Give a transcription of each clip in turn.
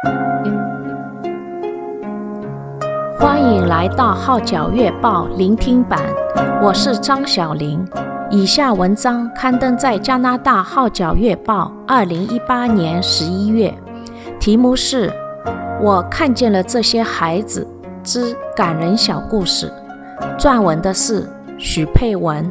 欢迎来到号角月报聆听版，我是张小玲。以下文章刊登在加拿大号角月报2018年11月，题目是我看见了这些孩子之感人小故事，撰文的是许佩文。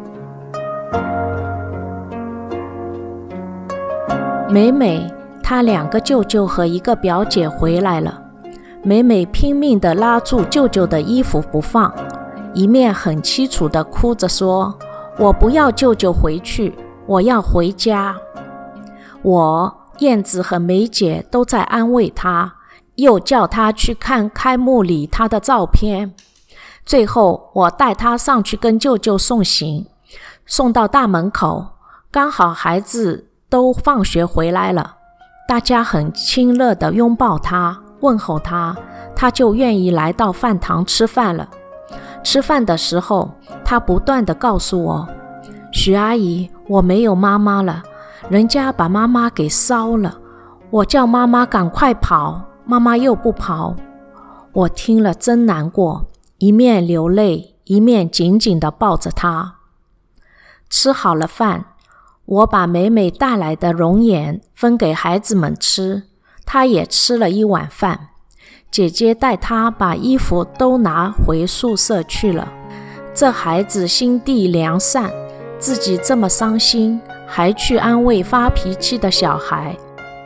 美美她2个舅舅和1个表姐回来了，美美拼命地拉住舅舅的衣服不放，一面很凄楚地哭着说，我不要舅舅回去，我要回家。我、燕子和梅姐都在安慰她，又叫她去看开幕礼她的照片。最后我带她上去跟舅舅送行，送到大门口，刚好孩子都放学回来了，大家很亲热地拥抱她，问候她，她就愿意来到饭堂吃饭了。吃饭的时候，她不断地告诉我，许阿姨，我没有妈妈了，人家把妈妈给烧了，我叫妈妈赶快跑，妈妈又不跑。我听了真难过，一面流泪，一面紧紧地抱着她。吃好了饭，我把美美带来的龙眼分给孩子们吃，她也吃了一碗饭。姐姐带她把衣服都拿回宿舍去了。这孩子心地良善，自己这么伤心，还去安慰发脾气的小孩。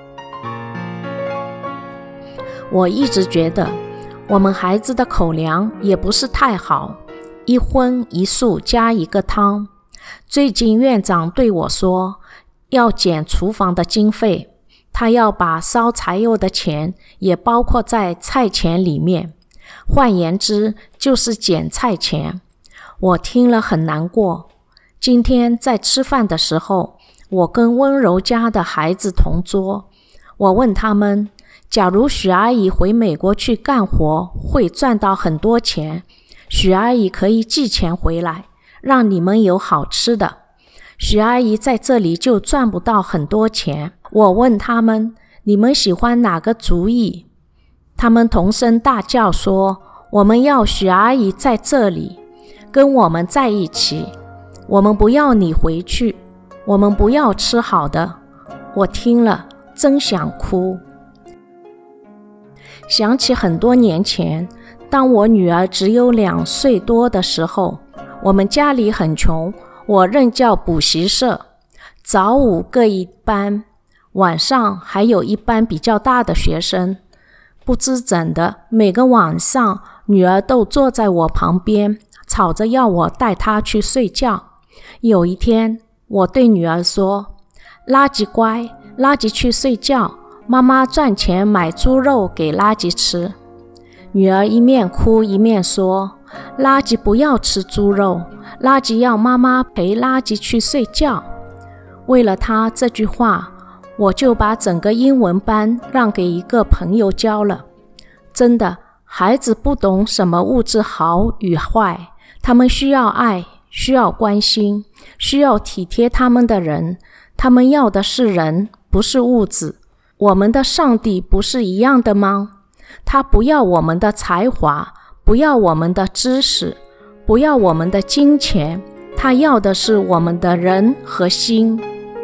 我一直觉得我们孩子的口粮也不是太好，一荤一素加1个汤。最近院长对我说，要减厨房的经费，他要把烧柴油的钱也包括在菜钱里面，换言之就是减菜钱。我听了很难过。今天在吃饭的时候，我跟温柔家的孩子同桌，我问他们，假如许阿姨回美国去干活会赚到很多钱，许阿姨可以寄钱回来，让你们有好吃的。许阿姨在这里就赚不到很多钱。我问他们，你们喜欢哪个主意？他们同声大叫说，我们要许阿姨在这里，跟我们在一起，我们不要你回去，我们不要吃好的。我听了真想哭。想起很多年前，当我女儿只有2岁多的时候，我们家里很穷，我任教补习社，早午各一班，晚上还有一班比较大的学生。不知怎的，每个晚上女儿都坐在我旁边，吵着要我带她去睡觉。有一天，我对女儿说，垃圾乖，垃圾去睡觉，妈妈赚钱买猪肉给垃圾吃。女儿一面哭一面说，垃圾不要吃猪肉，垃圾要妈妈陪垃圾去睡觉。为了她这句话，我就把整个英文班让给一个朋友教了。真的，孩子不懂什么物质好与坏，他们需要爱，需要关心，需要体贴他们的人，他们要的是人，不是物质。我们的上帝不是一样的吗？他不要我们的才华，不要我们的知识，不要我们的金钱，他要的是我们的人和心。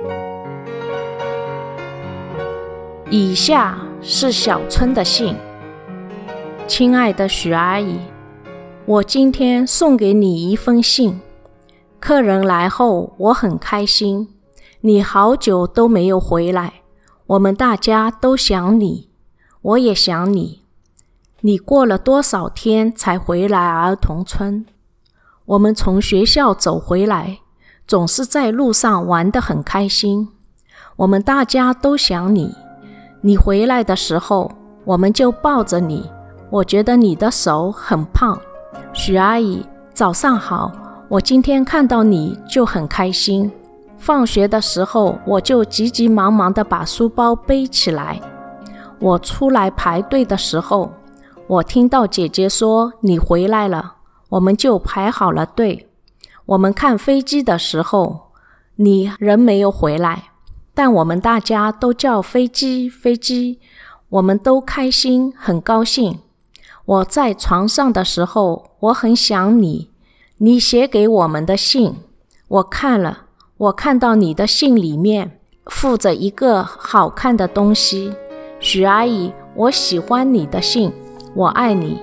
以下是小春的信。亲爱的许阿姨，我今天送给你一封信。客人来后，我很开心。你好久都没有回来，我们大家都想你，我也想你。你过了多少天才回来儿童村？我们从学校走回来，总是在路上玩得很开心。我们大家都想你。你回来的时候，我们就抱着你。我觉得你的手很胖。许阿姨，早上好，我今天看到你就很开心。放学的时候，我就急急忙忙地把书包背起来。我出来排队的时候，我听到姐姐说你回来了，我们就排好了队。我们看飞机的时候，你人没有回来，但我们大家都叫飞机飞机。 我们都开心，很高兴。我在床上的时候，我很想你，你写给我们的信，我看了，我看到你的信里面附着一个好看的东西。许阿姨，我喜欢你的信，我爱你。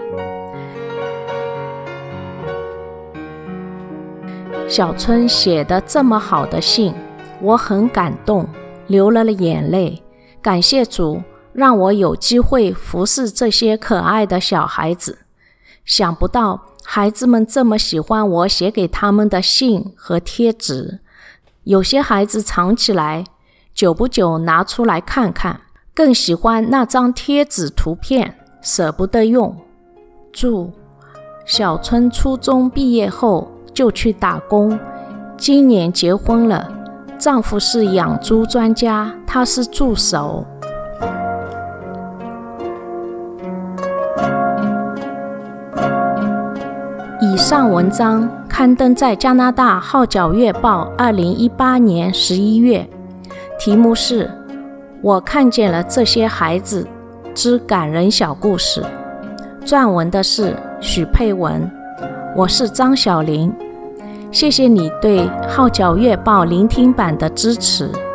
小春写的这么好的信，我很感动，流了眼泪。感谢主，让我有机会服侍这些可爱的小孩子。想不到孩子们这么喜欢我写给他们的信和贴纸，有些孩子藏起来，久不久拿出来看看，更喜欢那张贴纸图片，舍不得用。注：小春初中毕业后就去打工，今年结婚了，丈夫是养猪专家，她是助手。以上文章刊登在加拿大《号角月报》2018年11月，题目是《我看见了这些孩子之感人小故事》，撰文的是许佩文，我是张小玲。谢谢你对《号角月报》聆听版的支持。